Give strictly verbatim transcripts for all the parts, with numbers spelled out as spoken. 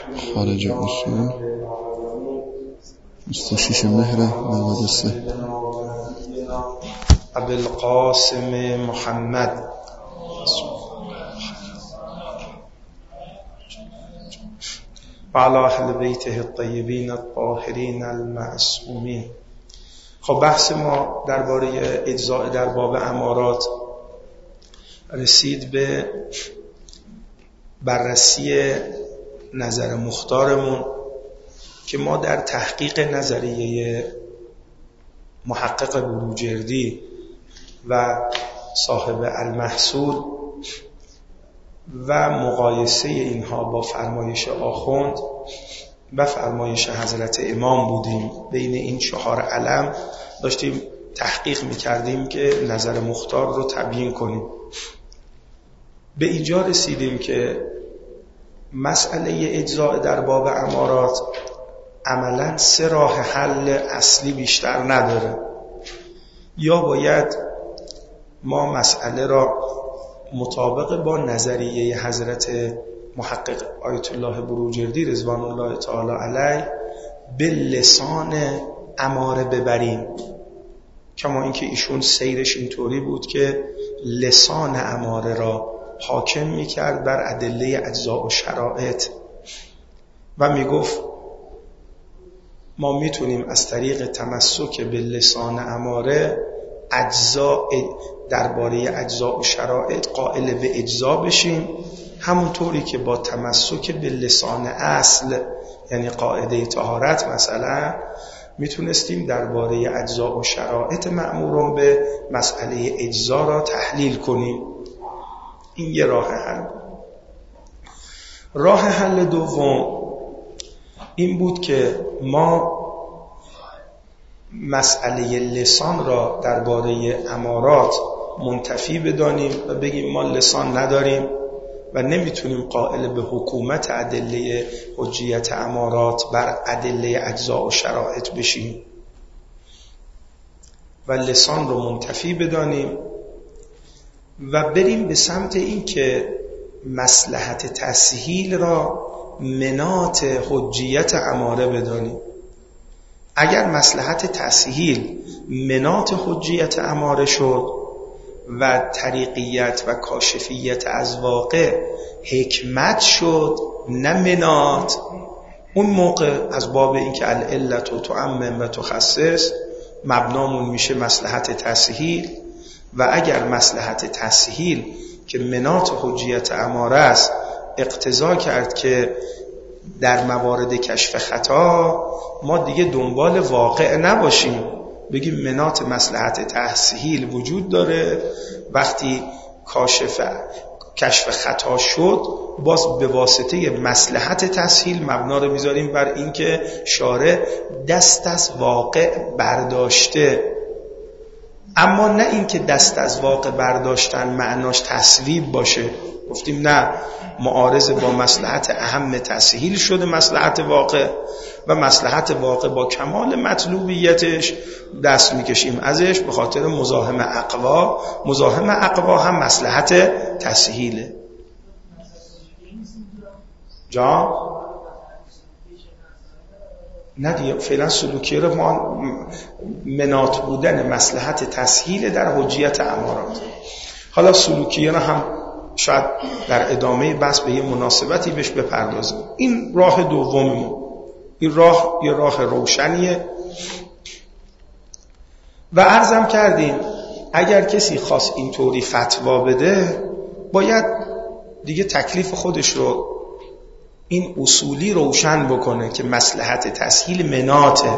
خارج اصول بیست و شش مهر نود و سه. ابوالقاسم محمد و علی اهل بیته الطیبین الطاهرین المعصومین. خب بحث ما درباره اجزاء در باب امارات رسید به بررسی نظر مختارمون که ما در تحقیق نظریه محقق بروجردی و صاحب المحصول و مقایسه اینها با فرمایش آخوند و فرمایش حضرت امام بودیم. بین این چهار علم داشتیم تحقیق میکردیم که نظر مختار رو تبیین کنیم. به اینجا رسیدیم که مسئله اجزاء در باب امارات عملاً سه راه حل اصلی بیشتر نداره. یا باید ما مسئله را مطابق با نظریه حضرت محقق آیت الله بروجردی رضوان الله تعالی علیه به لسان اماره ببریم، کما اینکه ایشون سیرش اینطوری بود که لسان اماره را حاکم میکرد بر ادله اجزاء و شرائط و میگفت ما میتونیم از طریق تمسک به لسان اماره اجزاء درباره اجزاء و شرائط قائل به اجزا بشیم، همونطوری که با تمسک به لسان اصل یعنی قاعده طهارت مثلا میتونستیم درباره اجزاء و شرائط مأمورون به مسئله اجزا را تحلیل کنیم. این یه راه حل. راه حل دوم این بود که ما مسئله لسان را درباره امارات منتفی بدانیم و بگیم ما لسان نداریم و نمیتونیم قائل به حکومت ادله حجیت امارات بر ادله اجزاء و شرائط بشیم و لسان رو منتفی بدانیم و بریم به سمت این که مصلحت تسهیل را مناط حجیت اماره بدانیم. اگر مصلحت تسهیل مناط حجیت اماره شد و طریقیت و کاشفیت از واقع حکمت شد نه مناط، اون موقع از باب این که العلت و تعمم و تخصص مبنامون میشه مصلحت تسهیل. و اگر مصلحت تسهیل که مناط حجیت اماره است اقتضا کرد که در موارد کشف خطا ما دیگه دنبال واقع نباشیم، بگیم مناط مصلحت تسهیل وجود داره، وقتی کاشف کشف خطا شد باز به واسطه مصلحت تسهیل مبنا رو میذاریم بر اینکه شارع دست از واقع برداشته. اما نه اینکه دست از واقع برداشتن معناش تصویب باشه. گفتیم نه، معارض با مصلحت اهم تسهیل شده مصلحت واقع و مصلحت واقع با کمال مطلوبیتش دست میکشیم ازش به خاطر مزاحم اقوا. مزاحم اقوا هم مصلحت تسهیله. جا نه دیگه فعلا سلوکیه رو ما مناط بودن مصلحت تسهیل در حجیت امارات. حالا سلوکیه رو هم شاید در ادامه بحث به یه مناسبتی بهش بپردازیم. این راه دوممون، این راه یه راه روشنیه و عرضم کردیم اگر کسی خواست اینطوری فتوا بده باید دیگه تکلیف خودش رو این اصولی روشن بکنه که مصلحت تسهیل مناطه.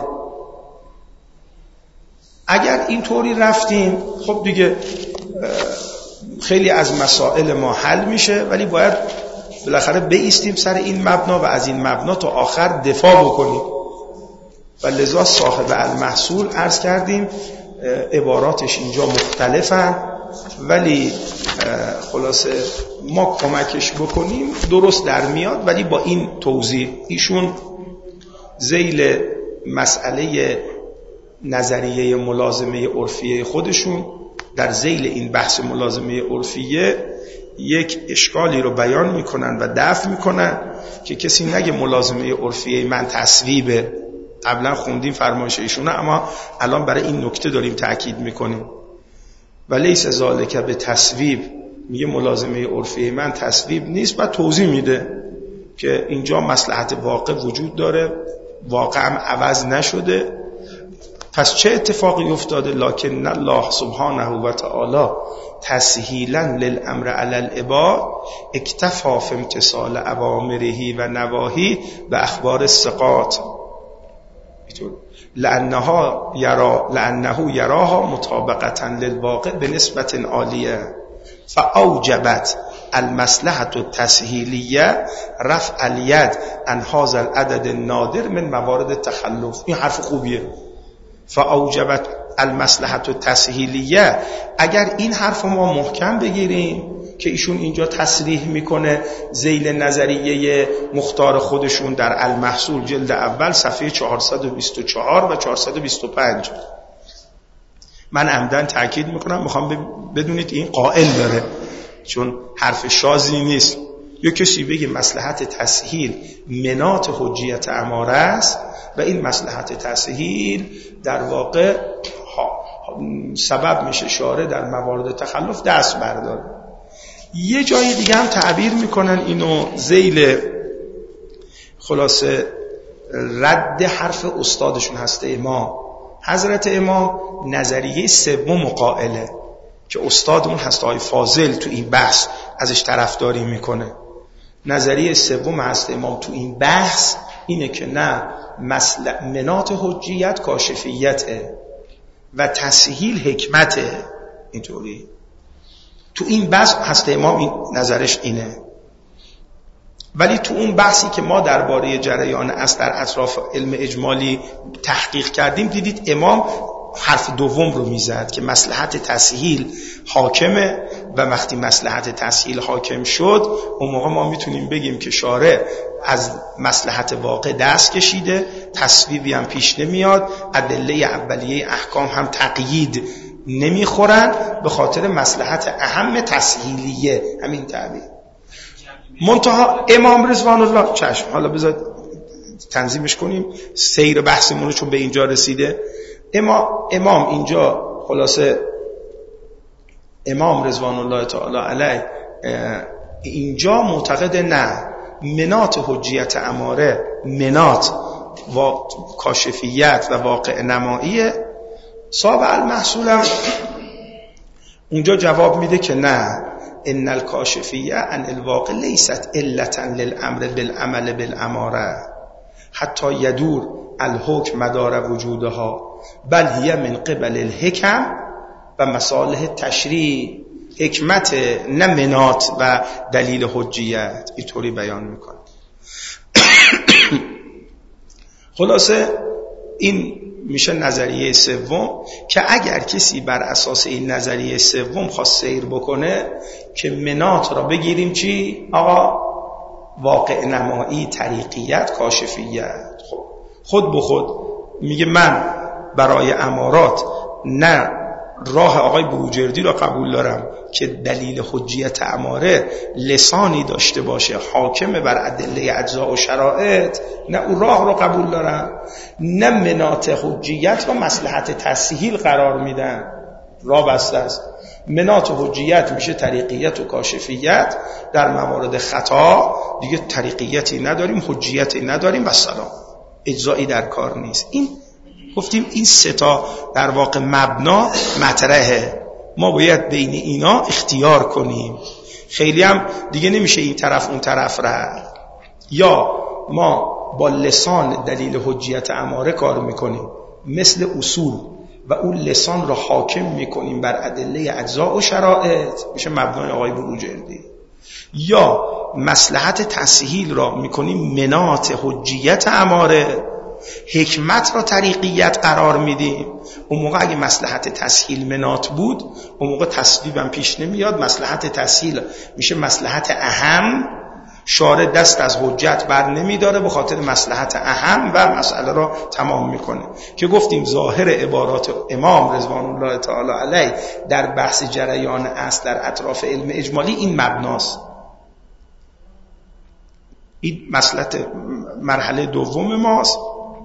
اگر اینطوری رفتیم خب دیگه خیلی از مسائل ما حل میشه، ولی باید بالاخره بایستیم سر این مبنا و از این مبنا تا آخر دفاع بکنیم. و لذا صاحب المحصول عرض کردیم عباراتش اینجا مختلفن، ولی خلاصه ما کمکش بکنیم درست در میاد. ولی با این توضیح ایشون ذیل مسئله نظریه ملازمه عرفیه خودشون در ذیل این بحث ملازمه عرفیه یک اشکالی رو بیان میکنن و دفع میکنن که کسی نگه ملازمه عرفیه من تصویبه. قبلا خوندیم فرمایش ایشونه، اما الان برای این نکته داریم تأکید میکنیم. و لیس ذالک به تصویب، میگه ملازمه عرفیه من تصویب نیست و توضیح میده که اینجا مصلحت واقع وجود داره، واقع هم عوض نشده. پس چه اتفاقی افتاده؟ لکن الله سبحانه و تعالی تسهیلا للامر علی العباد اکتفا فی امتثال اوامره و نواهی و اخبار الثقات، لانها یرا لانه یراها مطابقتا للواقع بنسبت عالیه فاوجبت المصلحة التسهیلیه رفع الید عن هذا العدد النادر من موارد التخلف. این حرف خوبیه. فاوجبت المصلحة التسهیلیه، اگر این حرف ما محکم بگیریم که ایشون اینجا تصریح میکنه ذیل نظریه مختار خودشون در المحصول جلد اول صفحه چهارصد و بیست و چهار و چهارصد و بیست و پنج. من عمدن تاکید میکنم، میخوام بدونید این قائل داره، چون حرف شاذی نیست. یا کسی بگه مصلحت تسهیل مناط حجیت اماره است و این مصلحت تسهیل در واقع سبب میشه شارع در موارد تخلف دست برداره. یه جای دیگه هم تعبیر میکنن اینو ذیل خلاصه رد حرف استادشون هست امام. حضرت امام نظریه سوم قائله که استادمون هست آقای فاضل تو این بحث ازش طرفداری میکنه. نظریه سوم هست امام تو این بحث اینه که نه، مسئله مناط حجیت کاشفیته و تسهیل حکمته. اینطوری تو این بحث هست امام این نظرش اینه. ولی تو اون بحثی که ما درباره جریان اصل در اطراف علم اجمالی تحقیق کردیم دیدید امام حرف دوم رو میزد که مصلحت تسهیل حاکمه و وقتی مصلحت تسهیل حاکم شد اون موقع ما میتونیم بگیم که شارع از مصلحت واقع دست کشیده، تصویبی هم پیش نمیاد، ادله اولیه احکام هم تقیید نمیخورن به خاطر مصلحت اهم تسهیلیه. همین تعبیر منتها امام رضوان الله چشم. حالا بذار تنظیمش کنیم سیر بحثمون رو، چون به اینجا رسیده. امام, امام اینجا خلاصه امام رضوان الله تعالی علیه اینجا معتقد نه، مناط حجیت اماره مناط و کاشفیت و واقع نماییه. صاحب المحصول هم اونجا جواب میده که نه، ان الکاشفیه ان الواقع لیست علتا للامر بالعمل بالاماره حتی یدور الحکم مدار وجودها بل هی من قبل الحکم و مصالح تشریع. حکمت نه مناط و دلیل حجیت. اینطوری بیان میکنه. خلاصه این میشه نظریه سوم که اگر کسی بر اساس این نظریه سوم خواست سیر بکنه که مناط را بگیریم چی؟ آقا واقع نمایی، طریقیت، کاشفیت. خب خود به خود میگه من برای امارات نه راه آقای بروجردی را قبول دارم که دلیل حجیت اماره لسانی داشته باشه حاکم بر ادله اجزا و شرایط، نه اون راه را قبول دارم، نه مناط حجیت و مصلحت تسهیل قرار میدن. راه بسته است. مناط حجیت میشه طریقیت و کاشفیت. در موارد خطا دیگه طریقیتی نداریم، حجیتی نداریم و سلام، اجزایی در کار نیست. این گفتیم این سه تا در واقع مبنا مطرحه. ما باید بین اینا اختیار کنیم. خیلی هم دیگه نمیشه این طرف اون طرف رفت. یا ما با لسان دلیل حجیت اماره کار میکنیم مثل اصول و اون لسان را حاکم میکنیم بر ادله اجزا و شرایط، میشه مبنای آقای بروجردی. یا مصلحت تسهیل را میکنیم مناط حجیت اماره، حکمت را طریقیت قرار میدیم. اون موقع اگه مصلحت تسهیل مناط بود اون موقع تصویبم پیش نمیاد، مصلحت تسهیل میشه مصلحت اهم شارع دست از حجت بر نمیداره، به خاطر مصلحت اهم و مسئله را تمام میکنه. که گفتیم ظاهر عبارات امام رضوان الله تعالی علیه در بحث جریان اصل در اطراف علم اجمالی این مبناست. این مسئله مرحله دوم ماست.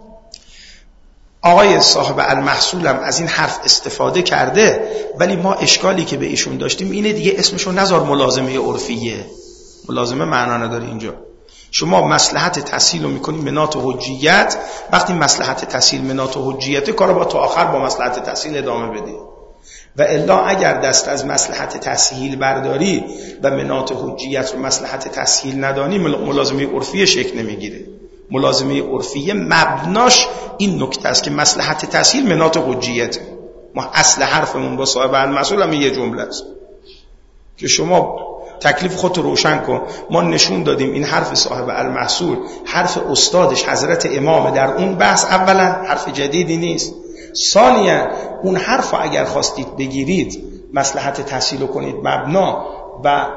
آقای صاحب المحصول هم از این حرف استفاده کرده، ولی ما اشکالی که به ایشون داشتیم اینه دیگه اسمشو نذار ملازمه عرفیه. ملازمه معنا نداره اینجا. شما مصلحت تسهیل رو میکنی منات و حجیت، وقتی مصلحت تسهیل منات و حجیت کارو با تا آخر با مصلحت تسهیل ادامه بدی. و الا اگر دست از مصلحت تسهیل برداری و منات حجیت رو مصلحت تسهیل ندانی، ملازمه عرفیه شکل نمیگیره. ملازمه عرفیه مبناش این نکته است که مصلحت تسهیل منات حجیت. ما اصل حرفمون با صاحب المسئول هم یه جمله است که شما تکلیف خودت روشن کن. ما نشون دادیم این حرف صاحب المحصول حرف استادش حضرت امام در اون بحث، اولا حرف جدیدی نیست، ثانیا اون حرف اگر خواستید بگیرید مصلحت تسهیل رو کنید مبنا و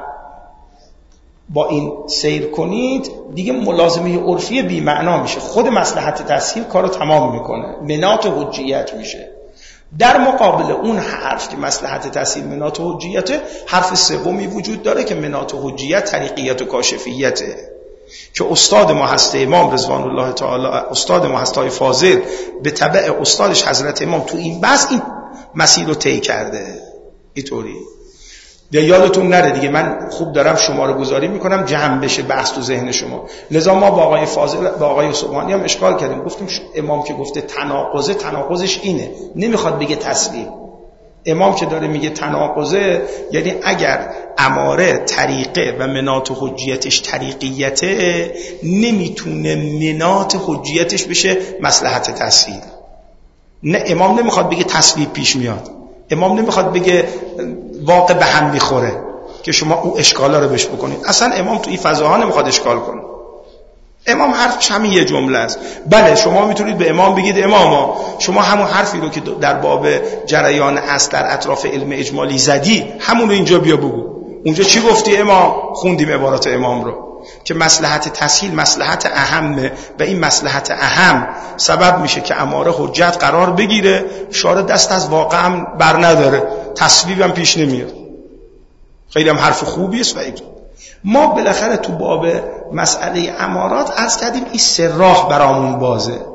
با این سیر کنید، دیگه ملازمه عرفی بی معنا میشه. خود مصلحت تسهیل کارو تمام میکنه، منات حجیت میشه. در مقابل اون حرف که مصلحت تسهیل منات حجیت، حرف سومی وجود داره که منات حجیت طریقیت و کاشفیته، که استاد ما هست امام رضوان الله تعالی، استاد ما هست های فاضل به تبع استادش حضرت امام تو این بحث این مسیر رو طی کرده. اینطوری یا یادتون نره دیگه، من خوب دارم شماره گذاری میکنم جمع بشه بحث تو ذهن شما. لذا ما با آقای فاضل با آقای سبحانی هم اشکال کردیم، گفتیم امام که گفته تناقضه، تناقضش اینه، نمیخواد بگه تسلیم. امام که داره میگه تناقضه یعنی اگر اماره طریقه و منات حجیتش طریقیته، نمیتونه منات حجیتش بشه مصلحت تسهیل. نه، امام نمیخواد بگه تصویب پیش میاد، امام نمیخواد بگه واقع به هم میخوره که شما او اشکالا رو بهش بکنید. اصلا امام تو این فضاها نمیخواد اشکال کنه. امام حرفش همین یه جمله است. بله شما میتونید به امام بگید اماما شما همون حرفی رو که در باب جریان اصل در اطراف علم اجمالی زدی، همون رو اینجا بیا بگو. اونجا چی گفتی امام؟ خوندیم عبارات امام رو که مصلحت تسهیل مصلحت اهمه و این مصلحت اهم سبب میشه که اماره حجت قرار بگیره، شارع دست از واقع هم بر نداره، تصویب هم پیش نمیاد. خیلی هم حرف خوبی است. و ما بالاخره تو باب مسئله امارات عرض کردیم این سه راه برامون بازه. مشکل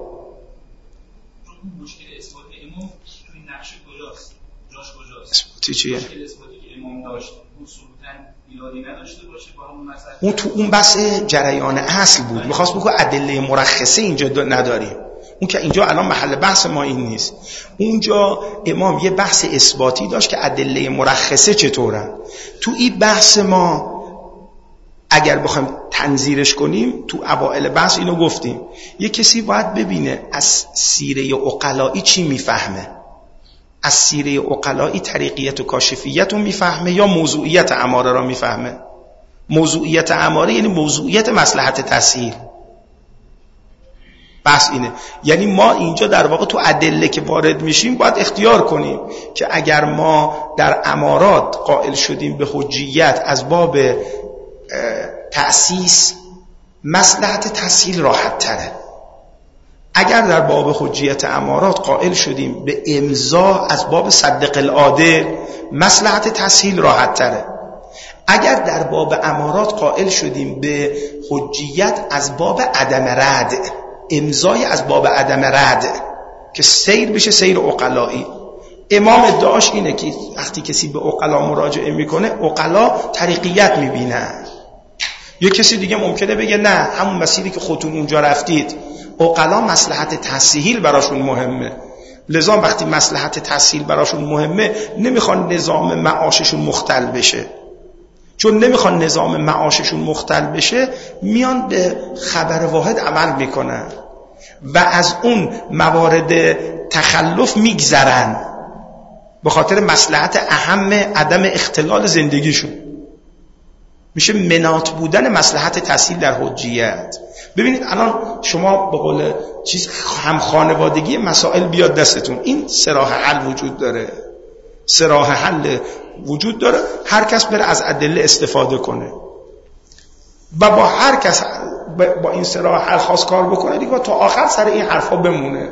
اثبات امام توی نقش کجاست؟ جاش کجاست؟ اثباتی چیه؟ مشکل اثباتی که امام داشت اصولاً ایرادی نداشته باشه با همون مسئله. اون تو اون بحث جریان اصل بود. می‌خواست بگه ادله مرخصه اینجا نداریم. اون که اینجا الان محل بحث ما این نیست. اونجا امام یه بحث اثباتی داشت که ادله مرخصه چطورن. تو این بحث ما اگر بخوایم تنظیرش کنیم، تو اوائل بحث اینو گفتیم، یه کسی باید ببینه از سیره عقلایی چی میفهمه. از سیره عقلایی طریقیت و کاشفیت رو میفهمه یا موضوعیت اماره را میفهمه. موضوعیت اماره یعنی موضوعیت مصلحت تسهیل. بحث اینه. یعنی ما اینجا در واقع تو ادله که وارد میشیم باید اختیار کنیم که اگر ما در امارات قائل شدیم به حجیت از باب تأسیس، مصلحت تسهیل راحت تره. اگر در باب حجیت امارات قائل شدیم به امضا از باب صدق العادل، مصلحت تسهیل راحت تره. اگر در باب امارات قائل شدیم به حجیت از باب عدم رد، امضای از باب عدم رد که سیر بشه سیر عقلایی. امام ادعاش اینه که وقتی کسی به عقلا مراجعه میکنه عقلا طریقیت میبینن. یک کسی دیگه ممکنه بگه نه، همون مسیری که خودتون اونجا رفتید، عقلا مصلحت تسهیل براشون مهمه، لذا وقتی مصلحت تسهیل براشون مهمه نمیخوان نظام معاششون مختل بشه. چون نمیخوان نظام معاششون مختل بشه میان به خبر واحد عمل میکنن و از اون موارد تخلف میگذرن به خاطر مصلحت اهم عدم اختلال زندگیشون. میشه منات بودن مصلحت تسهیل در حجیت. ببینید الان شما به قول چیز هم خانوادگی مسائل بیاد دستتون، این سه راه حل وجود داره. سه راه حل وجود داره، هر کس بره از ادله استفاده کنه. و با هر کس با این سه راه حل خاص کار بکنه دیگه تا آخر سر این حرفا بمونه.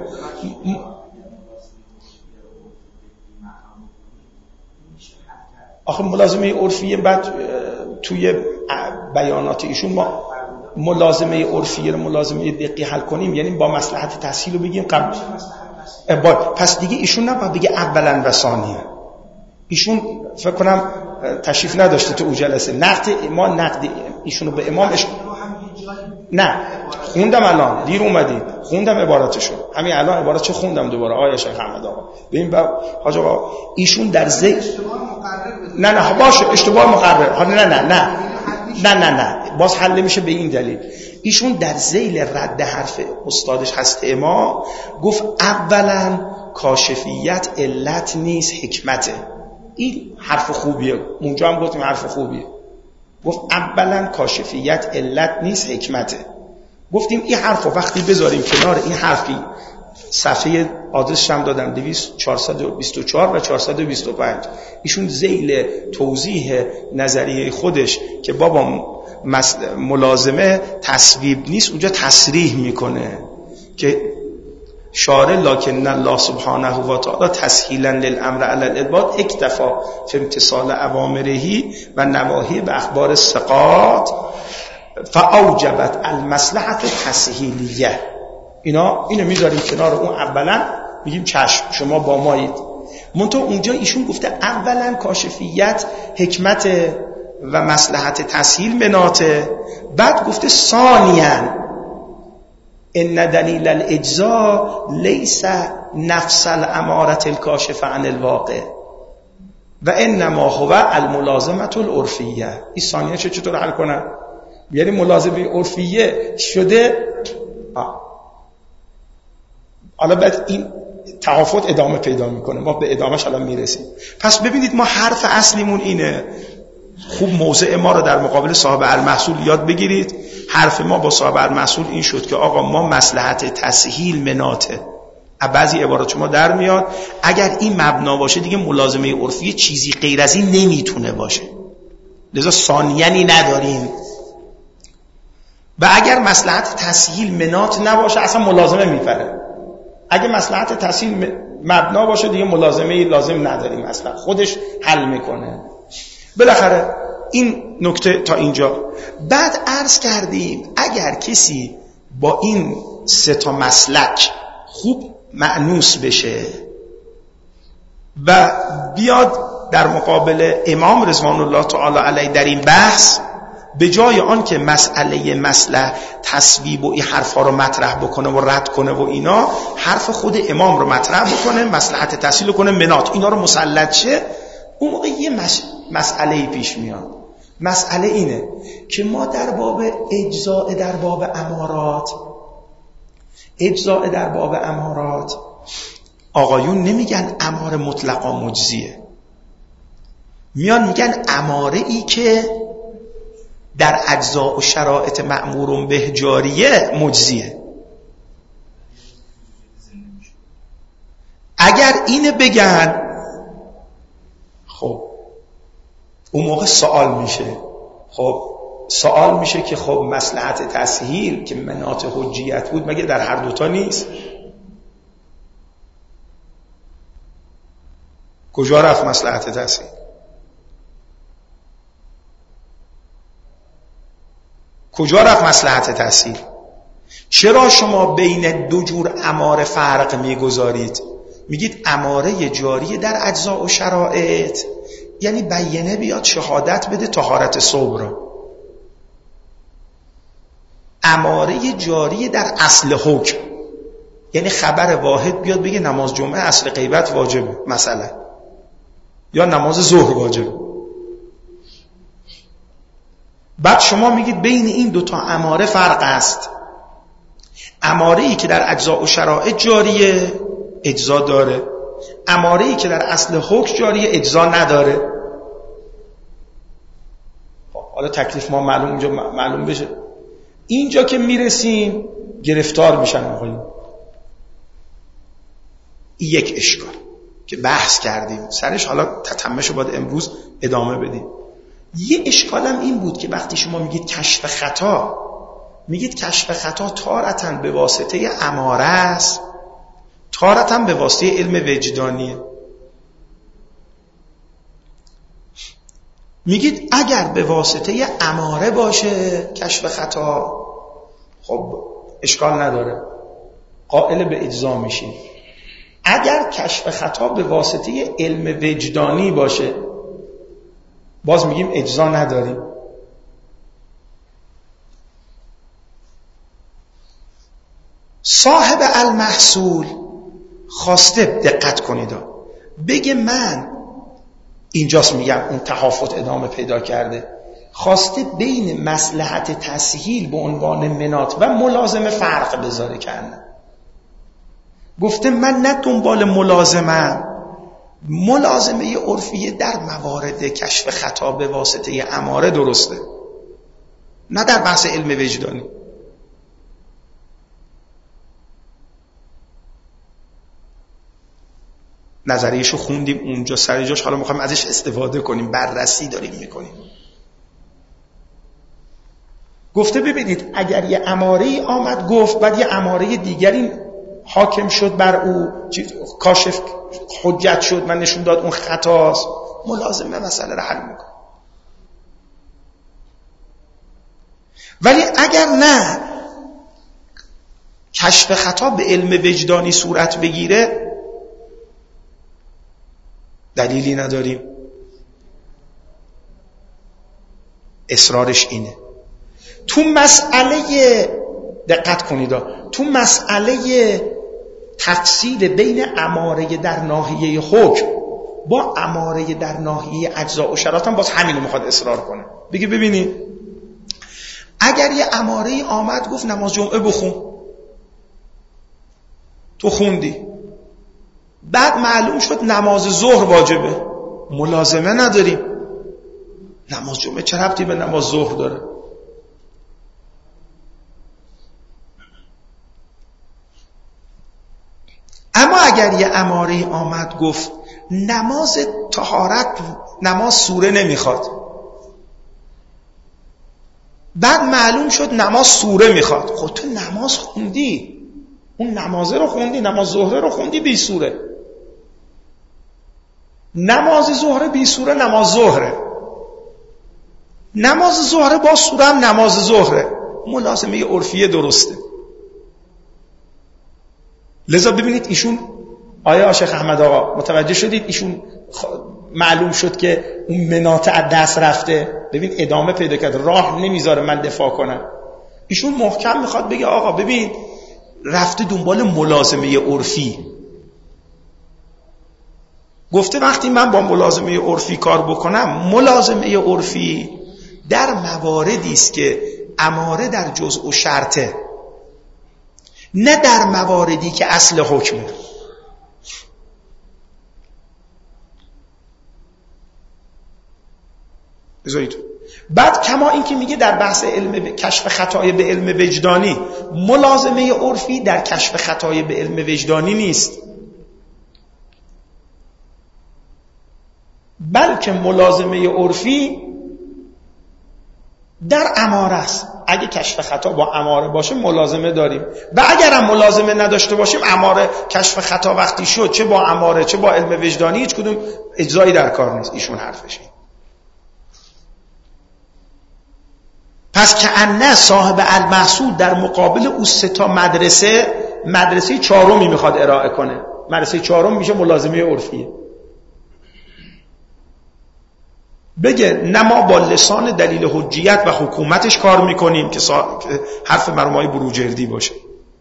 آخه ملازمه عرفیه بعد توی بیانات ایشون ما ملازمه عرفیه رو ملازمه دقیقی حل کنیم، یعنی با مصلحت تسهیل رو بگیم قبل. پس دیگه ایشون نباید بگه اولا و ثانیه. ایشون فکر کنم تشریف نداشته تو اون جلسه. نقد ما نقد ایشونو به امامش نه خوندم، الان دیر اومدید خوندم عباراتشو، همین الان عباراتشو خوندم دوباره. آقای شیخ احمد آقا ببین با حاج آقا ایشون در زی نه نه باشه اشتباه مقرر ها نه نه نه نه نه نه باز حل میشه به این دلیل. ایشون در ذیل رد حرف استادش هست امام گفت اولا کاشفیت علت نیست حکمته. این حرف خوبیه، اونجا هم گفتیم حرف خوبیه. گفت اولا کاشفیت علت نیست حکمته. گفتیم این حرف رو وقتی بذاریم کنار این حرفی، صفحه آدرسش هم دادم دویست چهارصد و بیست و چهار و چهارصد و بیست و پنج، ایشون ذیل توضیح نظریه خودش که بابا ملازمه تصویب نیست اونجا تصریح میکنه که شارع لکن الله سبحانه و تعالی تسهیلا للامر علی العباد اکتفا فی امتثال اوامره و نواهی به اخبار الثقات فاوجبت المصلحه التسهیلیه. اینا اینو میذاریم کنار اون اولا میگیم چشم شما با مایید. منتها اونجا ایشون گفته اولا کاشفیت حکمت و مصلحت تسهیل مناته، بعد گفته ثانیاً ان دلیل الاجزاء لیس نفس الاماره الکاشفه عن الواقع و انما هو الملازمه العرفیه. این ثانیه چه چطور حل کنن؟ یعنی ملازمه عرفیه شده حالا بعد این تفاوت ادامه پیدا میکنه، ما به ادامهش الان میرسیم. پس ببینید ما حرف اصلیمون اینه، خوب موضع ما رو در مقابل صاحب المحصول یاد بگیرید. حرف ما با صاحب المحصول این شد که آقا ما مصلحت تسهیل مناته، بعضی عبارات شما در میاد اگر این مبنا باشه دیگه ملازمه عرفی چیزی غیر از این نمیتونه باشه، لذا ثانیانی نداریم. و اگر مصلحت تسهیل منات نباشه اصلا ملازمه میپره. اگه مصلحت تسهیل مبنا باشه دیگه ملازمه لازم نداریم، اصلا خودش حل میکنه. بالاخره این نکته تا اینجا. بعد عرض کردیم اگر کسی با این سه تا مسلک خوب مأنوس بشه و بیاد در مقابل امام رضوان الله تعالی علیه در این بحث، به جای آن که مسئله مسئله تصویب و این حرفا رو مطرح بکنه و رد کنه و اینا، حرف خود امام رو مطرح بکنه، مصلحت تسهیل کنه منات اینا رو مسلط شه، اون موقع یه مس... مسئله پیش میاد. مسئله اینه که ما در باب اجزاء در باب امارات اجزاء در باب امارات آقایون نمیگن اماره مطلقا مجزیه، میان میگن اماره ای که در اجزاء و شرایط مأمور به جاریه مجزیه. اگر اینه بگن خب اون موقع سوال میشه، خب سوال میشه که خب مصلحت تسهیل که مناط حجیت بود مگه در هر دوتا نیست؟ کجا رفت مصلحت تسهیل؟ کجا رفت مصلحت تسهیل؟ چرا شما بین دو جور اماره فرق میگذارید؟ میگید اماره جاری در اجزاء و شرایط یعنی بیینه بیاد شهادت بده طهارت صبح را، اماره جاری در اصل حکم یعنی خبر واحد بیاد بگه نماز جمعه اصل غیبت واجبه مثلا، یا نماز ظهر واجبه. بعد شما میگید بین این دوتا اماره فرق است. اماره‌ای که در اجزاء و شرایط جاریه اجزا داره، اماره‌ای که در اصل حکم جاریه اجزا نداره. حالا تکلیف ما معلوم اینجا معلوم بشه. اینجا که میرسیم گرفتار میشن آقایون. این یک اشکال که بحث کردیم سرش، حالا تتمه‌شو باید امروز ادامه بدیم. یه اشکالم این بود که وقتی شما میگید کشف خطا، میگید کشف خطا تارتاً به واسطه اماره است، تارتاً به واسطه علم وجدانیه. میگید اگر به واسطه اماره باشه کشف خطا، خب اشکال نداره، قائل به اجزا میشیم. اگر کشف خطا به واسطه علم وجدانی باشه، باز میگیم اجزا نداریم. صاحب المحصول خواسته، دقت کنید، بگه من اینجاست میگم اون تحافظ ادامه پیدا کرده، خواسته بین مصلحت تسهیل به عنوان منات و ملازمه فرق بذاره کرده. گفته من نه دنبال ملازمم، ملازمه عرفیه در موارد کشف خطا به واسطه اماره درسته، نه در بحث علم وجدانی. نظریهشو خوندیم اونجا سر جاش، حالا میخوایم ازش استفاده کنیم، بررسی داریم میکنیم. گفته ببینید اگر یه اماره‌ای آمد گفت، بعد یه اماره دیگری حاکم شد بر او، کاشف حجت شد، من نشون داد اون خطاست، ملازمه مسئله رو حل میکنه. ولی اگر نه کشف خطا به علم وجدانی صورت بگیره، دلیلی نداریم. اصرارش اینه. تو مسئله، دقت کنید، تو مسئله تفصیل بین اماره در ناحیه حکم با اماره در ناحیه اجزا و شرایط هم باز همینو میخواد اصرار کنه. بگی ببینید اگر یه اماره آمد گفت نماز جمعه بخون، تو خوندی، بعد معلوم شد نماز ظهر واجبه، ملازمه نداریم. نماز جمعه چه ربطی به نماز ظهر داره؟ اما اگر یه اماره آمد گفت نماز طهارت، نماز سوره نمیخواد، بعد معلوم شد نماز سوره میخواد، خب تو نماز خوندی، اون نمازه رو خوندی، نماز ظهر رو خوندی بی سوره، نماز ظهر بی سوره نماز ظهره، نماز ظهر با سوره هم نماز ظهره، ملازمه عرفیه درسته. لذا ببینید ایشون، آیا شیخ احمد آقا متوجه شدید ایشون معلوم شد که اون مناطع از دست رفته، ببین ادامه پیدا کرد، راه نمیذاره من دفاع کنم. ایشون محکم میخواد بگه آقا ببین رفته دنبال ملازمه عرفی، گفته وقتی من با ملازمه عرفی کار بکنم، ملازمه عرفی در مواردی است که اماره در جزء و شرطه، نه در مواردی که اصل حکمه. بذارید بعد کما این که میگه در بحث علم کشف خطای به علم وجدانی، ملازمه عرفی در کشف خطای به علم وجدانی نیست، بلکه ملازمه عرفی در اماره است. اگه کشف خطا با اماره باشه ملازمه داریم، و اگر هم ملازمه نداشته باشیم اماره کشف خطا وقتی شد، چه با اماره چه با علم وجدانی، هیچ کدوم اجزایی در کار نیست. ایشون حرفشه. پس که انه صاحب المحصول در مقابل او سه تا مدرسه، مدرسه چهارمی میخواد ارائه کنه. مدرسه چهارم میشه ملازمه عرفیه. بگه نه ما با لسان دلیل حجیت و حکومتش کار میکنیم که حرف مرمومای بروجردی باشه،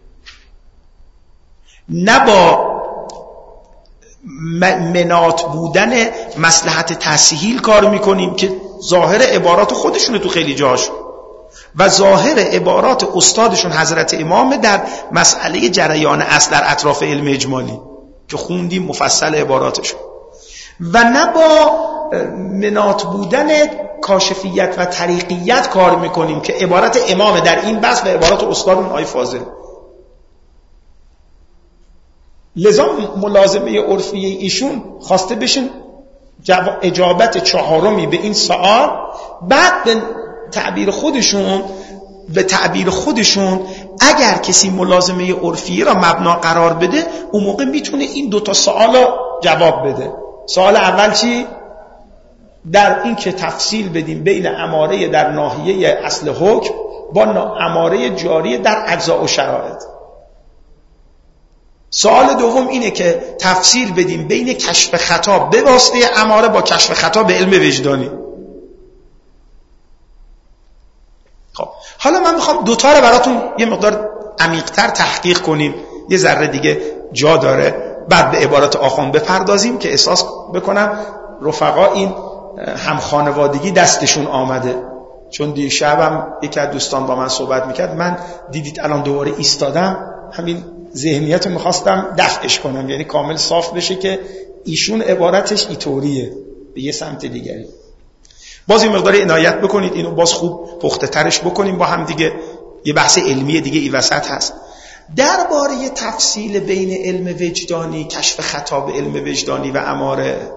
نه با منات بودن مصلحت تسهیل کار میکنیم که ظاهر عبارات خودشونه تو خیلی جاش، و ظاهر عبارات استادشون حضرت امام در مسئله جریان اصل در اطراف علم اجمالی که خوندیم مفصل عباراتشون، و نه با منات بودن کاشفیت و طریقیت کار میکنیم که عبارت امام در این بحث و عبارات استادمون آقای فاضل. لذا ملازمه عرفی ایشون خواسته بشن اجابت چهارمی به این سوال، بعد به تعبیر خودشون به تعبیر خودشون اگر کسی ملازمه عرفیه را مبنا قرار بده، اون موقع میتونه این دوتا سوال را جواب بده. سوال اول چی؟ در این که تفصیل بدیم بین اماره در ناحیه اصل حکم با اماره جاری در اجزاء و شرایط. سوال دوم اینه که تفصیل بدیم بین کشف خطا به واسطه اماره با کشف خطا به علم وجدانی. خب حالا من میخوام دوتا رو براتون یه مقدار عمیق‌تر تحقیق کنیم، یه ذره دیگه جا داره، بعد به عبارت آخوند بپردازیم که احساس بکنم رفقا این هم خانوادگی دستشون آمده. چون دیشبم یکی از دوستان با من صحبت میکرد، من دیدید الان دوباره ایستادم، همین ذهنیت رو میخواستم دفعش کنم، یعنی کامل صاف بشه که ایشون عبارتش اینطوریه به یه سمت دیگری. باز این مقدار عنایت بکنید، اینو باز خوب پخته ترش بکنیم با هم دیگه. یه بحث علمی دیگه ای وسط هست درباره تفصیل بین علم وجدانی، کشف خطا به علم وجدانی و اماره.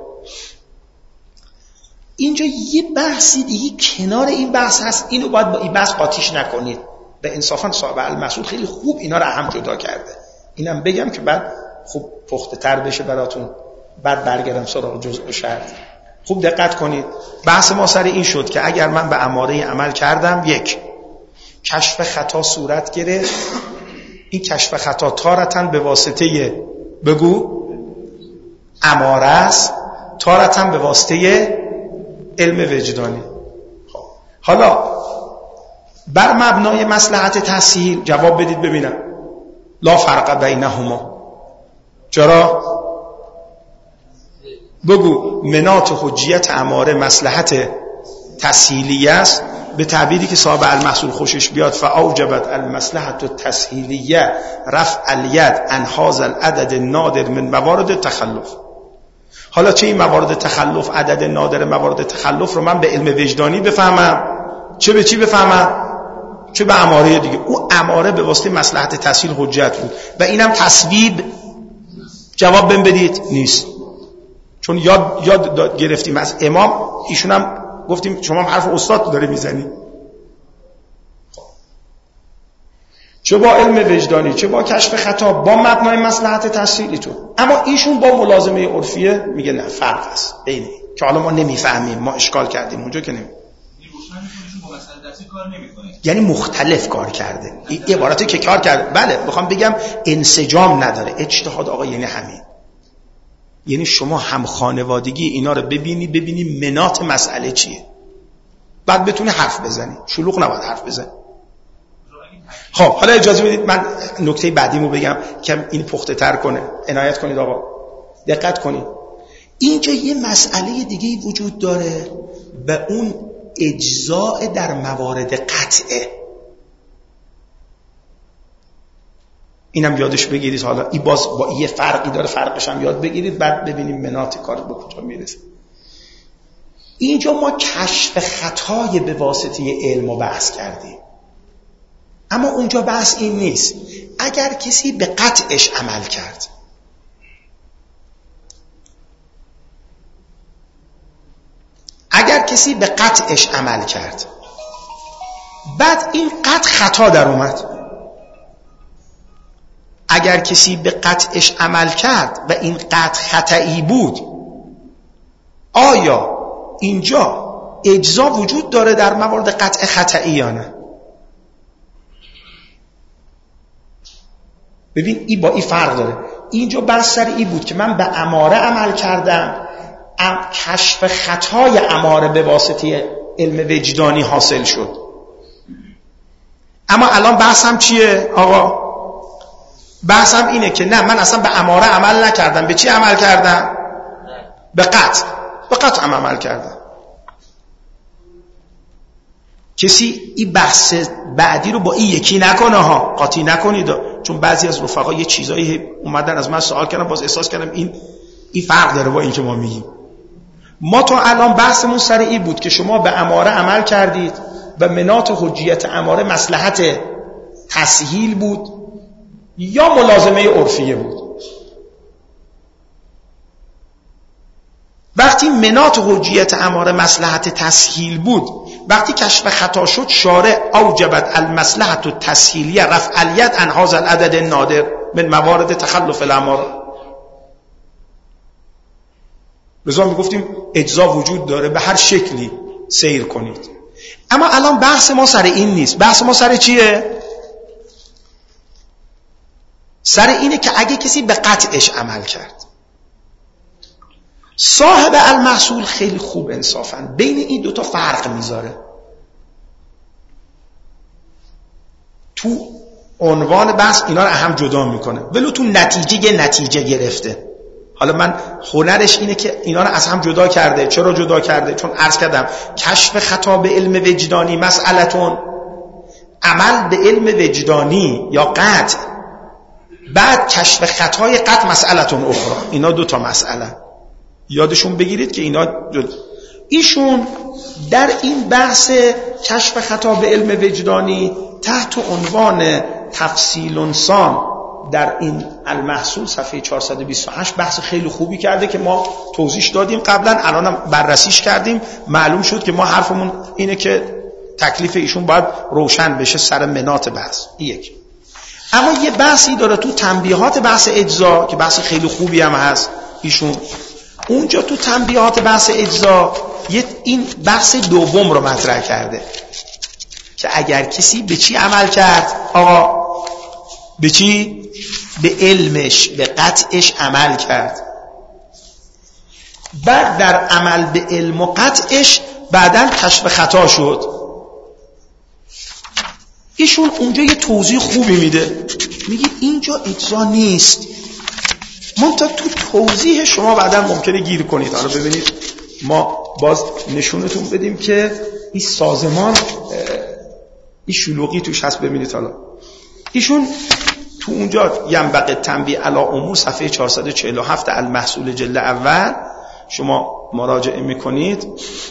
اینجا یه بحثی دیگه کنار این بحث هست، اینو باید با این بحث قاطیش نکنید. به انصافا صاحب المسعود خیلی خوب اینا رو هم جدا کرده، اینم بگم که بعد خوب پخته تر بشه براتون، بعد برگردم سراغ جزء و شرط. خوب دقت کنید. بحث ما سر این شد که اگر من به اماره عمل کردم، یک، کشف خطا صورت گرفت، این کشف خطا تارتاً به واسطه بگو اماره است، تارتاً به واسطه علم وجدانی. خب حالا بر مبنای مصلحت تسهیل جواب بدید ببینم. لا فرق بینهما. چرا؟ بگو مناط حجیت اماره مصلحت تسهیلیه است، به تعبیری که صاحب المحصول خوشش بیاد، فاوجبت المصلحت التسهیلیه رفع الید عن هذا العدد النادر من موارد تخلف. حالا چه این موارد تخلف، عدد نادر موارد تخلف رو من به علم وجدانی بفهمم، چه به چی بفهمم؟ چه به اماره دیگه. او اماره به واسطه مصلحت تسهیل حجت بود و اینم تصویب. جواب بهم بدید نیست، چون یاد یاد گرفتیم از امام، ایشون هم گفتیم شما هم حرف استاد داره میزنی. چه با علم وجدانی چه با کشف خطا با مبنای مصلحت تسهیلی تو. اما ایشون با ملازمه عرفیه میگه نه، فرق است بین که حالا ما نمیفهمیم، ما اشکال کردیم اونجا که نمی یعنی مختلف کار کرده. این عبارتی که کار کرده، بله میخوام بگم انسجام نداره. اجتهاد آقا یعنی همین، یعنی شما هم خانوادگی اینا رو ببینی ببینی مناط مسئله چیه، بعد بتونی حرف بزنی. شلوغ نباید حرف بزنی. خب حالا اجازه بدید من نکته بعدیمو بگم که این پخته تر کنه. عنایت کنید آقا، دقت کنید. اینجا یه مسئله دیگه وجود داره و اون اجزاء در موارد قطعه. اینم یادش بگیرید. حالا این باز با یه فرقی داره، فرقش هم یاد بگیرید، بعد ببینیم مناط کار به کجا میرسه. اینجا ما کشف خطای به واسطه علم رو بحث کردیم، اما اونجا بحث این نیست. اگر کسی به قطعش عمل کرد، اگر کسی به قطعش عمل کرد بعد این قطع خطا در اومد، اگر کسی به قطعش عمل کرد و این قطع خطایی بود، آیا اینجا اجزا وجود داره در موارد قطع خطایی یا نه؟ ببین این با این فرق داره. اینجا بحث سر این بود که من به اماره عمل کردم، کشف خطای اماره به واسطه علم وجدانی حاصل شد. اما الان بحثم چیه آقا؟ بحثم اینه که نه، من اصلا به اماره عمل نکردم. به چی عمل کردم؟ به قطع. به قطع هم عمل کردم. کسی این بحث بعدی رو با این یکی نکنه ها، قاطی نکنید، چون بعضی از رفقا یه چیزایی اومدن از من سوال کردن، باز احساس کردم این این فرق داره با این که ما میگیم. ما تا الان بحثمون سر این بود که شما به اماره عمل کردید و مناط حجیت اماره مصلحت تسهیل بود یا ملازمه عرفیه بود. و وقتی منات حجیت اماره مصلحت تسهیل بود، وقتی کشف خطا شد شارع اوجبت المصلحت التسهیلیه رفع الید عن هذا العدد النادر من موارد تخلف الاماره. لذا میگفتیم اجزا وجود داره، به هر شکلی سیر کنید. اما الان بحث ما سر این نیست. بحث ما سر چیه؟ سر اینه که اگه کسی به قطعش عمل کرد، صاحب المحصول خیلی خوب انصافاً بین این دوتا فرق میذاره. تو عنوان بحث اینا رو هم جدا میکنه، ولو تو نتیجه یه نتیجه گرفته. حالا من هنرش اینه که اینا رو از هم جدا کرده. چرا جدا کرده؟ چون عرض کردم کشف خطا به علم وجدانی مسئلتون، عمل به علم وجدانی یا قطع، بعد کشف خطای قطع مسئلتون اخرى. اینا دوتا مسئله، یادشون بگیرید که اینا جدا. ایشون در این بحث کشف خطا به علم وجدانی تحت عنوان تفصیل سام در این المحصول صفحه چهارصد و بیست و هشت بحث خیلی خوبی کرده که ما توضیح دادیم قبلا، الانم بررسیش کردیم. معلوم شد که ما حرفمون اینه که تکلیف ایشون باید روشن بشه سر منات بحث. یک. اما یه بحثی داره تو تنبیهات بحث اجزا که بحث خیلی خوبی هم هست. ایشون اونجا تو تنبیهات بحث اجزا یه این بحث دوم رو مطرح کرده که اگر کسی به چی عمل کرد؟ آقا به چی؟ به علمش، به قطعش عمل کرد، بعد در عمل به علم و قطعش بعداً کشف خطا شد. ایشون اونجا یه توضیح خوبی میده، میگه اینجا اجزا نیست. منتها تو توضیح شما بعداً ممکنه گیر کنید. حالا ببینید ما باز نشونتون بدیم که این سازمان این شلوغی توش هست. ببینید حالا ایشون تو اونجا ینبغی تنبیه علی امور صفحه چهارصد و چهل و هفت المحصول جلد اول شما مراجعه میکنید.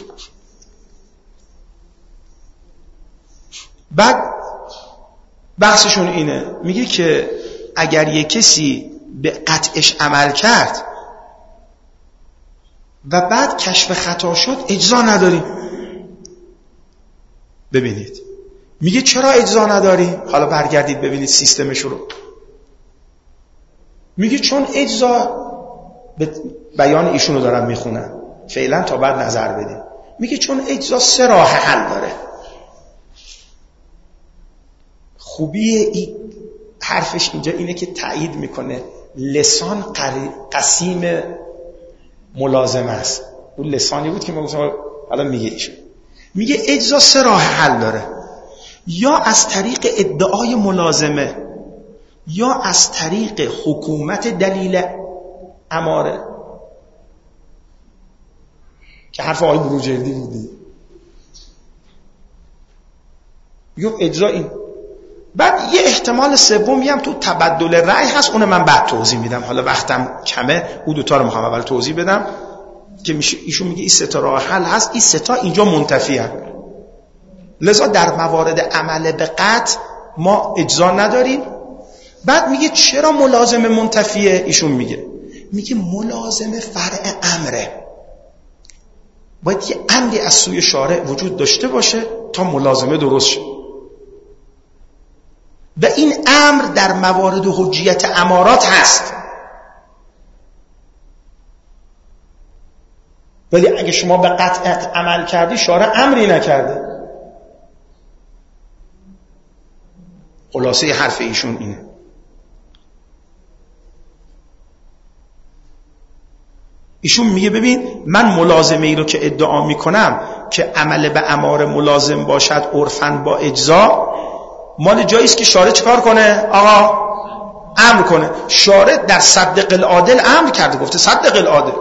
بعد بحثشون اینه، میگه که اگر یک کسی به قطعش عمل کرد و بعد کشف خطا شد اجزا نداریم. ببینید میگه چرا اجزا نداریم؟ حالا برگردید ببینید سیستمش رو. میگه چون اجزا، به بیان ایشونو دارم میخونم فعلا تا بعد نظر بدیم. میگه چون اجزا سه راه حل داره. خوبی این حرفش اینجا اینه که تایید میکنه لسان قسیم ملازمه است. اون لسانی بود که ما گفتم حالا میگه ایشون. میگه اجزا سه راه حل داره، یا از طریق ادعای ملازمه، یا از طریق حکومت دلیل اماره که حرف آقای بروجردی بودی. میگه اجزا این. بعد یه احتمال سومی هم تو تبدل رأی هست، اون من بعد توضیح میدم. حالا وقتم کمه، اون دوتا رو میخوام اول توضیح بدم که میشه. ایشون میگه این سه تا راه حل هست، این سه تا اینجا منتفی هست. لذا در موارد عمل به قطع ما اجزا نداریم. بعد میگه چرا ملازمه منتفیه؟ ایشون میگه میگه ملازمه فرع امره، باید یه امری از سوی شارع وجود داشته باشه تا ملازمه درست شه. و این امر در موارد حجیت امارات هست. ولی اگه شما به قطعیت عمل کردی شارع امری نکرده. خلاصه حرف ایشون اینه. ایشون میگه ببین من ملازمه ای رو که ادعا میکنم که عمل به امار ملازم باشد عرفاً با اجزا، مال جاییست که شارع چیکار کنه؟ آقا امر کنه. شارع در صدق العادل امر کرده، گفته صدق العادل.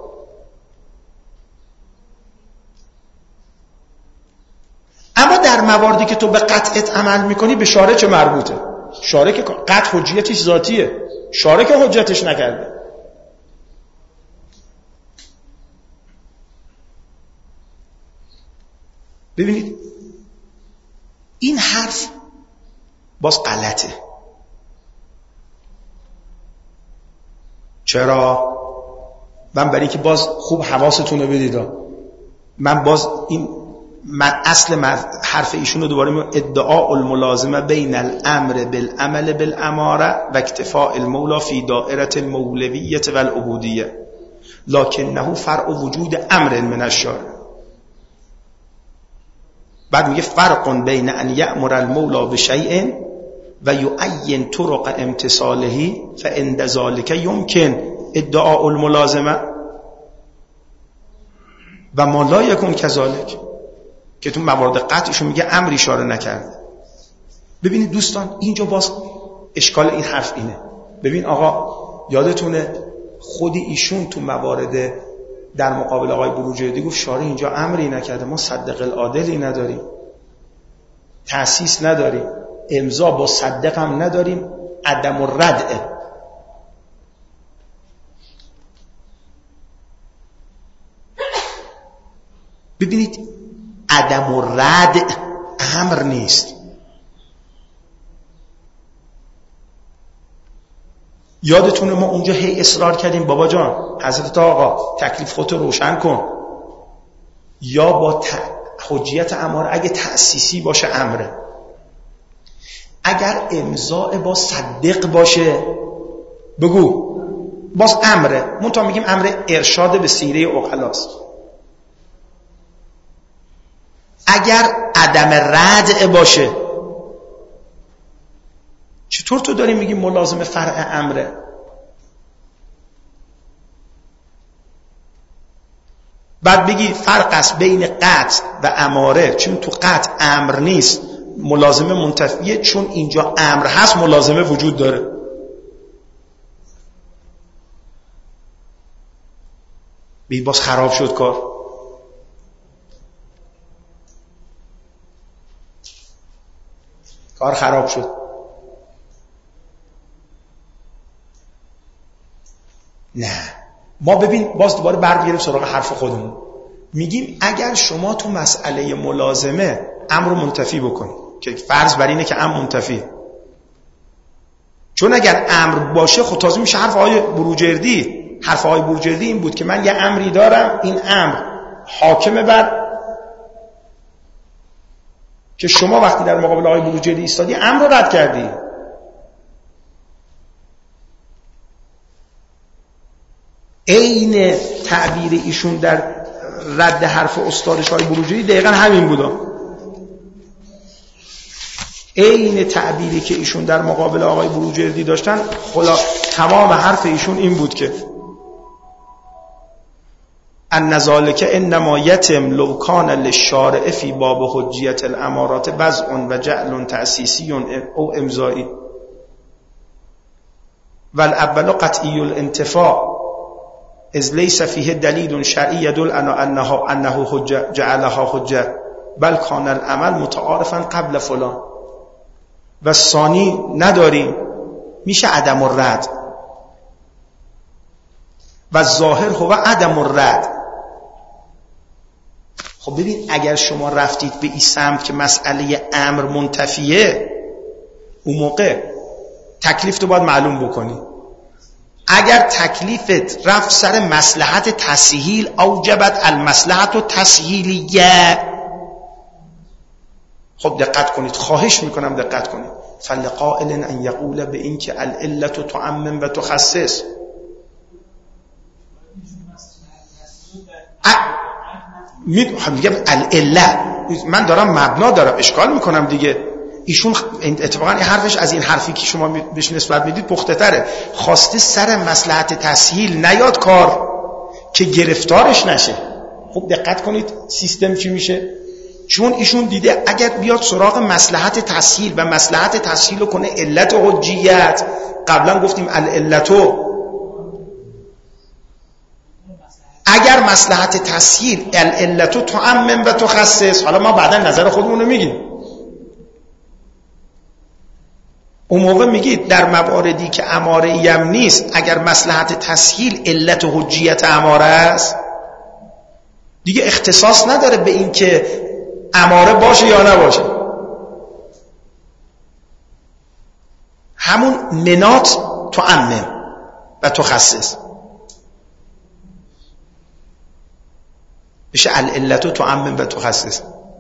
اما در مواردی که تو به قطعت عمل میکنی به شارع چه مربوطه؟ شارع که قطع حجیتش ذاتیه، شارع که حجتش نکرده. ببینید این حرف باز غلطه. چرا؟ من برای که باز خوب حواستون رو بدید، من باز این من اصل حرف ایشون رو دوباره میگم: ادعاء الملازمه بین الامر بالعمل بالاماره و اکتفاء المولا فی دائره المولویه و العبودیه لکنه فرع وجود امر من الشارع. بعد میگه فرق بین ان یأمر المولا بشیء و یعین طرق امتثاله فعند ذلك یمکن ادعاء الملازمه و ما لا یکون کذالک، که تو موارد قطعشون میگه امر اشاره نکرده. ببینید دوستان، اینجا باز اشکال این حرف اینه. ببین آقا، یادتونه خودی ایشون تو موارد در مقابل آقای بروجردی گفت شارع اینجا امری نکرده، ما صدق العادلی نداریم، تأسیس نداریم، امضا با صدق هم نداریم، عدم الردع. ببینید عدم الردع امر نیست. یادتونه ما اونجا هی اصرار کردیم بابا جان، حضرت آقا تکلیف خودت روشن کن، یا با ت... حجیت اماره اگه تأسیسی باشه امره، اگر امضاء با صدق باشه بگو باز امره، منتها میگیم امر ارشاد به سیره عقلاست. اگر عدم ردع باشه، چطور تو داری میگی ملازم فرع امره؟ بعد بگی فرق است بین قطع و اماره، چون تو قطع امر نیست ملازمه منتفیه، چون اینجا امر هست ملازمه وجود داره. بی باز خراب شد کار. کار خراب شد. نه، ما ببین باز دوباره برمیگردیم سراغ حرف خودمون، میگیم اگر شما تو مسئله ملازمه امر منتفی بکنی، که فرض بر اینه که امر منتفی، چون اگر امر باشه خود تازه میشه حرف آقای بروجردی. حرف آقای بروجردی این بود که من یه امری دارم، این امر حاکمه بر، که شما وقتی در مقابل آقای بروجردی ایستادی امر رو رد کردی. عین تعبیر ایشون در رد حرف استادش آقای بروجردی دقیقا همین بودا. عین تعبیری که ایشون در مقابل آقای بروجردی داشتن، خلا تمام حرف ایشون این بود که ان ذلک انما یتم لو کان للشارع فی باب حجیت الامارات وضع و جعل تأسیسی او امضایی والاول قطعی الانتفاع اذ لیس فیه دلیل شرعی یدل انه انه حجه جعلها حجه بل کان العمل متعارفا قبل فلان. و ثانی نداریم، میشه عدم الرد و ظاهر هو عدم الرد. خب ببین اگر شما رفتید به این سمت که مسئله امر منتفیه، اون موقع تکلیف تو باید معلوم بکنی. اگر تکلیفت رفت سر مصلحت تسهیل، اوجبت المصلحت و تسهیلیه. خب دقت کنید، خواهش میکنم دقت کنید. فلقائل ان یقول به این که العلة تعمم و تخصص، میگم العله، من دارم مبنا دارم اشکال میکنم دیگه. ایشون اتفاقا این حرفش از این حرفی که شما بهش نسبت میدید پخته تره. خواسته سر مصلحت تسهیل نیاد کار که گرفتارش نشه. خب دقت کنید سیستم چی میشه، چون ایشون دیده اگر بیاد سراغ مصلحت تسهیل و مصلحت تسهیل رو کنه علت و حجیت، قبلا گفتیم العلتو، اگر مصلحت تسهیل العلتو تعمم و تخصص، حالا ما بعدا نظر خودمون رو میگیم، اون موقع میگید در مواردی که اماره ایم نیست، اگر مصلحت تسهیل علت و حجیت اماره است، دیگه اختصاص نداره به این که اماره باشه یا نباشه. همون منات تعمم و تخصص. میشه العلت تعمم و تخصص.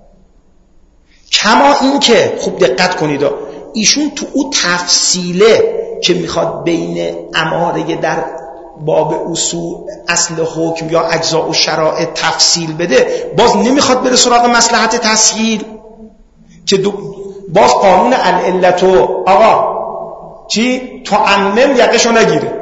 کما این که خوب دقت کنید ایشون تو اون تفصیله که میخواد بین اماره در باب اصول اصل حکم یا اجزاء و شرائط تفصیل بده، باز نمیخواد بره سراغ مصلحت تسهیل که باز قانون العلت آقا چی تعمم یقشو نگیره.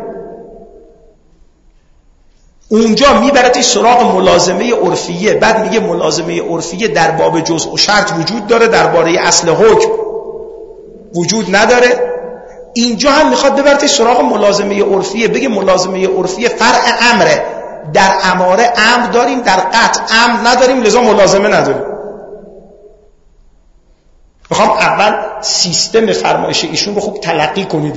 اونجا میبرتش سراغ ملازمه عرفیه، بعد میگه ملازمه عرفیه در باب جزء و شرط وجود داره، درباره اصل حکم وجود نداره. اینجا هم میخواد ببرتش سراغ ملازمه عرفیه، بگه ملازمه عرفیه فرع امره، در اماره امر داریم، در قطع امر نداریم، لذا ملازمه نداریم. میخوام اول سیستم فرمایش ایشون رو خوب تلقی کنید.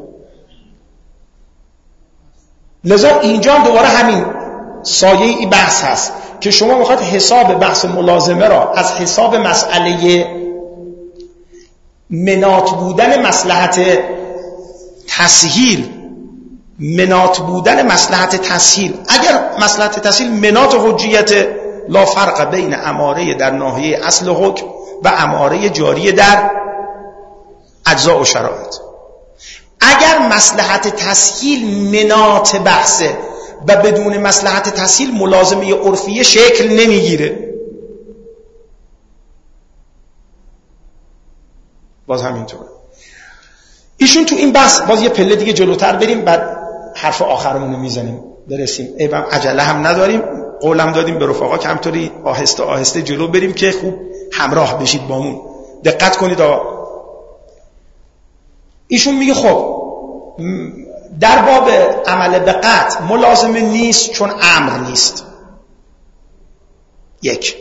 لذا اینجا دوباره همین سایه ای بحث هست که شما میخواد حساب بحث ملازمه را از حساب مسئله مناط بودن مصلحت تسهیل مناط بودن مصلحت تسهیل اگر مصلحت تسهیل مناط حجیت لا فرق بین اماره در ناحیه اصل حکم و اماره جاری در اجزاء و شرایط، اگر مصلحت تسهیل مناط بحثه و بدون مصلحت تسهیل ملازمه عرفیه شکل نمیگیره. باز همینطوره. ایشون تو این بحث باز یه پله دیگه جلوتر بریم، بعد حرف آخرمون رو میزنیم برسیم. ایوام عجله هم نداریم، قولم دادیم به رفقا که همطوری آهسته آهسته جلو بریم که خوب همراه بشید بامون. دقت کنید آقا. ایشون میگه خب در باب عمل به قطع ملازمه نیست چون امر نیست. یک.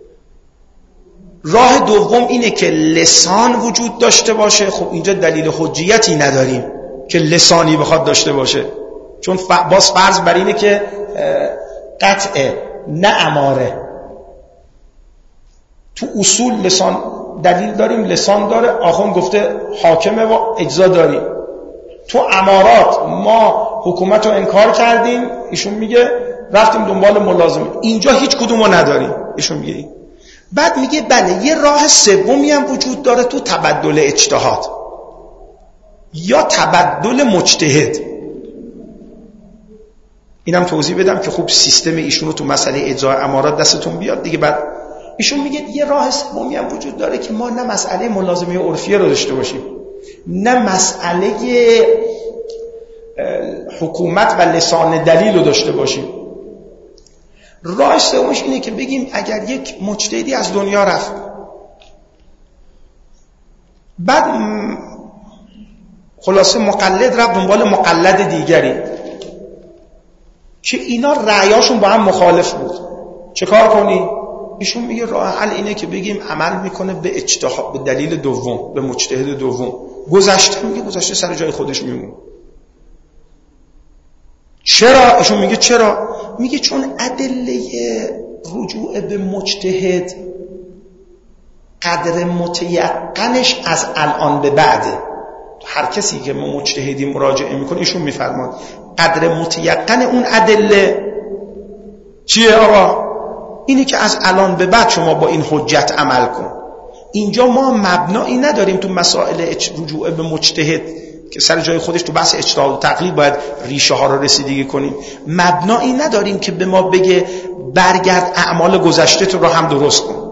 راه دوم اینه که لسان وجود داشته باشه. خب اینجا دلیل حجیتی نداریم که لسانی بخواد داشته باشه، چون باز فرض بر اینه که قطعه نه اماره. تو اصول لسان دلیل داریم، لسان داره، آخوند گفته حاکمه و اجزا داریم. تو امارات ما حکومت رو انکار کردیم، ایشون میگه رفتیم دنبال ملازمه. اینجا هیچ کدومو نداریم، ایشون میگه. بعد میگه بله یه راه سومی هم وجود داره تو تبدل اجتهاد یا تبدل مجتهد. اینم توضیح بدم که خوب سیستم ایشون رو تو مسئله اجزای امارات دستتون بیاد دیگه. بعد ایشون میگه یه راه سومی هم وجود داره که ما نه مسئله ملازمه عرفیه رو داشته باشیم، نه مسئله حکومت و لسان دلیل رو داشته باشیم. راه سومش اینه که بگیم اگر یک مجتهدی از دنیا رفت، بعد خلاصه مقلد رفت دنبال مقلد دیگری که اینا رأیاشون با هم مخالف بود، چه کار کنی؟ ایشون میگه راه حل اینه که بگیم عمل میکنه به اجتهاد، به دلیل دوم، به مجتهد دوم. گذشته میگه گذشته سر جای خودش میمونه. چرا؟ ایشون میگه چرا؟ میگه چون ادله رجوع به مجتهد قدر متیقنش از الان به بعده. هر کسی که ما مجتهدی مراجعه میکنه ایشون میفرماد قدر متیقن اون ادله چیه آقا؟ اینه که از الان به بعد شما با این حجت عمل کن. اینجا ما مبنایی نداریم تو مسائل رجوع به مجتهد که سر جای خودش تو بحث اجتهاد و تقلید باید ریشه ها رو رسیدگی کنیم. مبنایی نداریم که به ما بگه برگرد اعمال گذشته تو رو هم درست کن.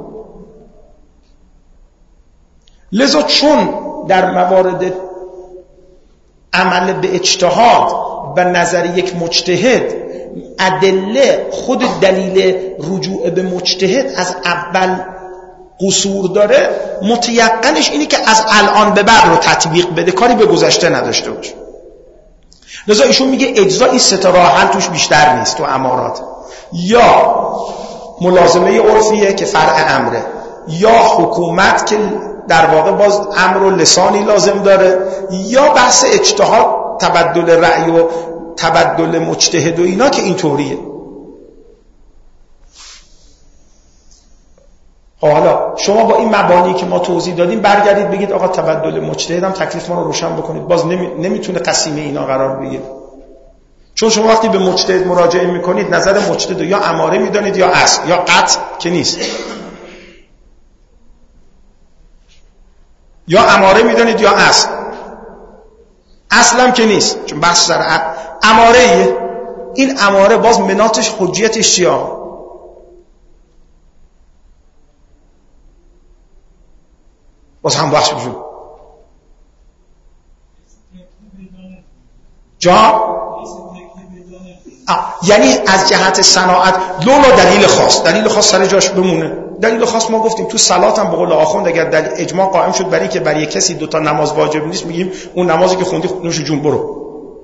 لذا چون در موارد عمل به اجتهاد و نظر یک مجتهد ادله خود دلیل رجوع به مجتهد از اول قصور داره، متیقنش اینه که از الان به بعد رو تطبیق بده، کاری به گذشته نداشته باشه. لذا ایشون میگه اجزا این سه تا راه حل توش بیشتر نیست تو امارات، یا ملازمه عرفیه که فرع امره، یا حکومت که در واقع باز امر و لسانی لازم داره، یا بحث اجتهاد، تبدل رأی و تبدل مجتهد و اینا که اینطوریه. حالا شما با این مبانی که ما توضیح دادیم برگردید بگید آقا تبدل مجتهد هم تکلیف ما رو روشن بکنید، باز نمی... نمیتونه قسیم اینا قرار بگیره. چون شما وقتی به مجتهد مراجعه میکنید نظر مجتهد یا اماره میدانید یا اصل، یا قطع که نیست، یا اماره میدانید یا اصل. اصلم که نیست، چون بحث سر اماره ایه. این اماره باز مناتش حجیتش چیه؟ باز هم بحث بشون جا یعنی از جهت صناعت لولا دلیل خاص، دلیل خاص سر جاش بمونه. دلیل خاص ما گفتیم تو صلات هم به قول آخوند اگر دلیل اجماع قائم شد برای که برای کسی دو تا نماز واجب نیست، میگیم اون نمازی که خوندی نوش جون برو،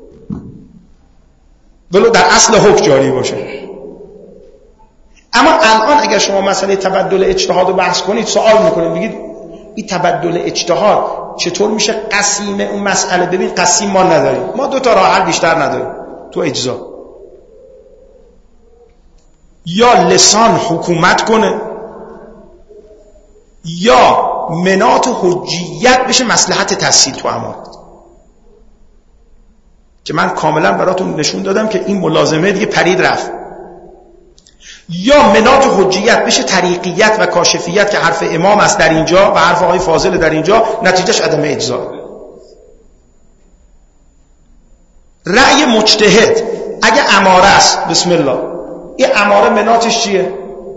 ولو در اصل حکم جاری باشه. اما الان اگر شما مسئله تبدل اجتهاد رو بحث کنید، سوال میکنید بگید این تبدل اجتهاد چطور میشه قسیم اون مسئله؟ ببین قسیم ما نداریم، ما دو تا راه حل بیشتر نداریم تو اجزا. یا لسان حکومت کنه یا منات حجیت بشه مصلحت تسهیل تو امارات، که من کاملا براتون نشون دادم که این ملازمه دیگه پرید رفت. یا منات حجیت بشه طریقیت و کاشفیت که حرف امام است در اینجا و حرف آقای فاضل در اینجا، نتیجهش عدم اجزا. رأی مجتهد اگه اماره است، بسم الله، این اماره مناتش چیه؟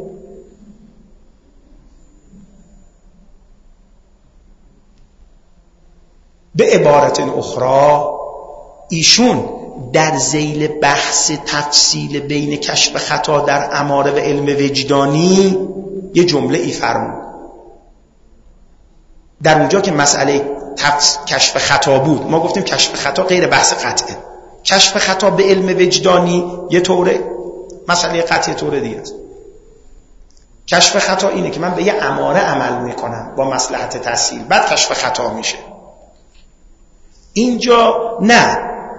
به عبارت اخرى ایشون در ذیل بحث تفصیل بین کشف خطا در اماره و علم وجدانی یه جمله ای فرمود. در اونجا که مسئله تفص... کشف خطا بود، ما گفتیم کشف خطا غیر بحث قطعه، کشف خطا به علم وجدانی یه طوره، مسئله قطعی طوره دیگه است. کشف خطا اینه که من به یه اماره عمل میکنم با مصلحت تسهیل، بعد کشف خطا میشه. اینجا نه.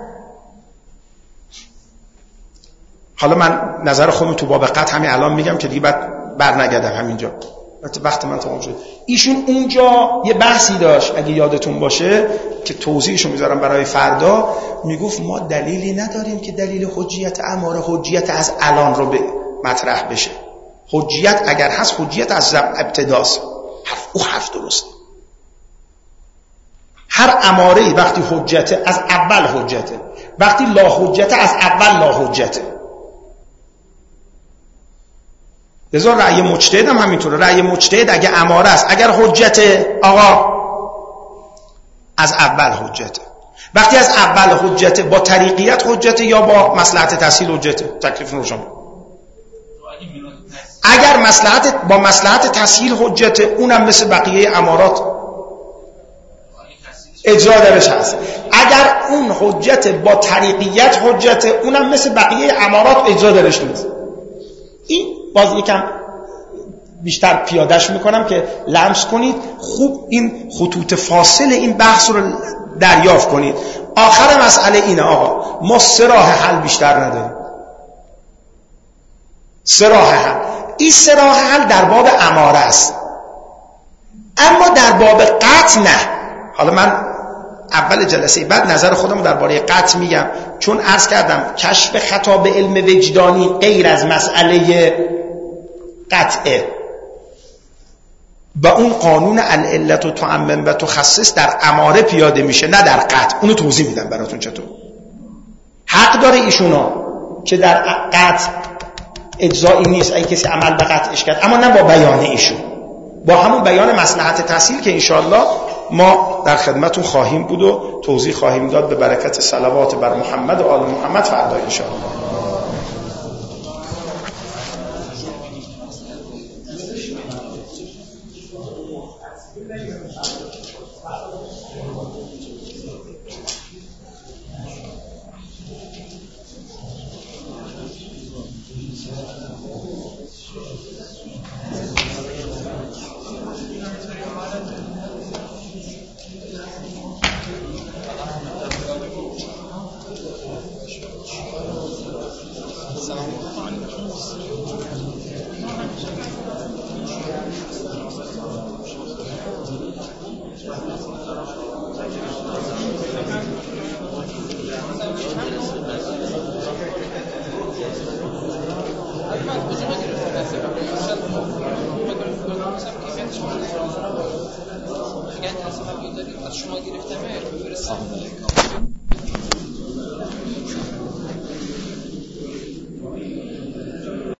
حالا من نظر خودم تو باب قطع همین الان میگم که دیگه بعد برنگردم همینجا، وقت من تمام شد. ایشون اونجا یه بحثی داشت اگه یادتون باشه که توضیحشو میذارم برای فردا، میگفت ما دلیلی نداریم که دلیل حجیت اماره حجیت از الان رو به مطرح بشه. حجیت اگر هست حجیت از ابتداست، حرف او حرف درست. هر اماره‌ای وقتی حجته از اول حجته، وقتی لا حجته از اول لا حجته. لذا رأی مجتهد هم همینطوره. رأی مجتهد اگه اماره است، اگر حجته آقا از اول حجته. وقتی از اول حجته با طریقیت حجته یا با مصلحت تسهیل حجته. تکلیف روشن. اگر مصلحت با مصلحت تسهیل حجته، اونم مثل بقیه امارات اجرا درش هست. اگر اون حجت با طریقیت حجته، اونم مثل بقیه امارات اجرا درش نیست. این باز یکم بیشتر پیادش میکنم که لمس کنید خوب این خطوط فاصل این بحث رو دریافت کنید. آخر مسئله اینه آقا، ما سه راه حل بیشتر نداریم. سه راه حل. این سه راه حل در باب اماره است، اما در باب قطع نه. حالا من اول جلسه بعد نظر خودم درباره قطع میگم، چون عرض کردم کشف خطا به علم وجدانی غیر از مسئله قطعه و اون قانون العلت و تعمم و تخصص در اماره پیاده میشه، نه در قطع. اونو توضیح میدم براتون چطور. حق داره ایشونا که در قطع اجزایی نیست اگه کسی عمل به قطعش کرد، اما نه با بیان ایشون، با همون بیان مصلحت تسهیل که انشاءالله ما در خدمتون خواهیم بود و توضیح خواهیم داد به برکت صلوات بر محمد و آل محمد فردا انشاءالله. اگر تصمیم دارید از شما گرفتمه بفرستم.